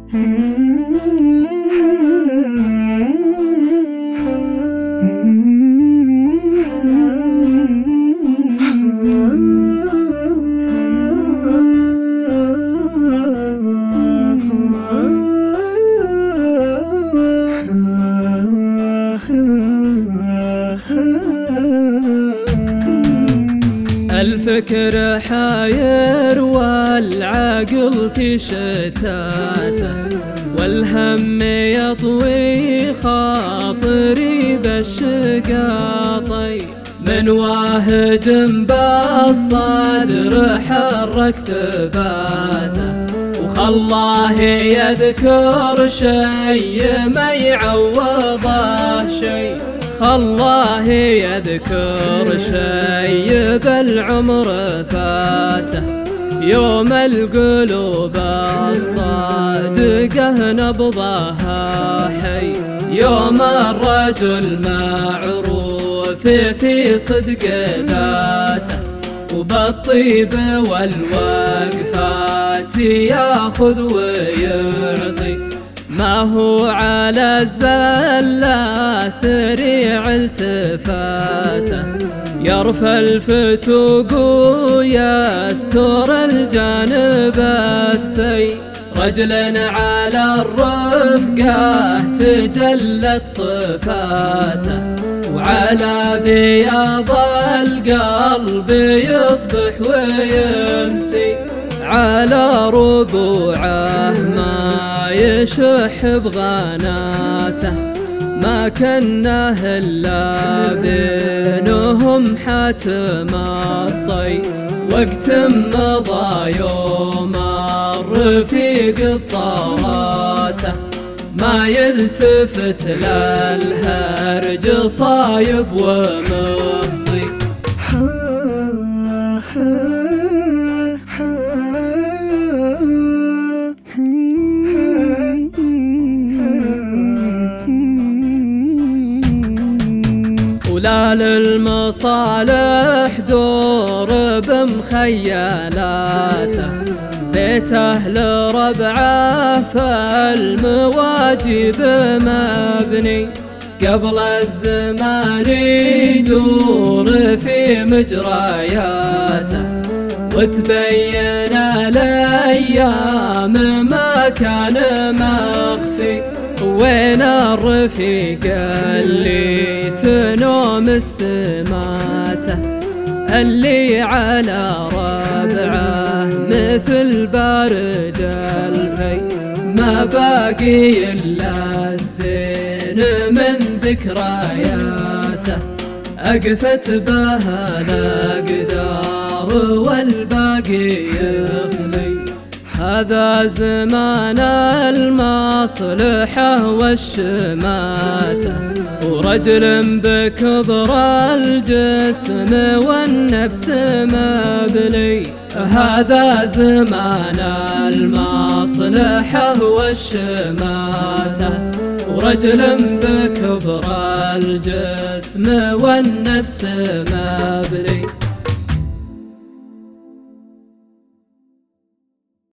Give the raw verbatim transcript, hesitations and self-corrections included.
الفكر حاير والعقل في شتاته، والهم يطوي خاطري بالشقاطي. من واهج بالصدر حرك ثباته، وخلاه يذكر شي ما يعوضه شي. خلاه يذكر شي بالعمر فاته، يوم القلوب الصادقة نبضها حي. يوم الرجل معروف في صدق ذاته، وبالطيب والوقفات ياخذ ويعطي. ما هو على الزلة سريع التفاته، يرفع الفتوق ويستر الجانب السي. رجل على الرفقة تجلت صفاته، وعلى بياض القلب يصبح ويمسي. على ربوعه ما يشح بغناته، ما كنه إلا بينهم حاتم الطي. وقت مضى يوم الرفيق بطاراته، ما يلتفت للهرج صايب ومفطي. ولا للمصالح دور بمخيلاته، بيته لربعه فالمواجب مبني. قبل الزمان يدور في مجرياته، وتبين الأيام ما كان مخفي. وين الرفيق اللي تنوم السماته، اللي على ربعه مثل بارد الفي. ما باقي إلا الزين من ذكرياته، أقفت بها الأقدار والباقي يخلي. هذا زمان المصلحة والشماتة، ورجل بكبر الجسم والنفس مبلي. هذا زمان المصلحة والشماتة، ورجل بكبر الجسم والنفس مبلي.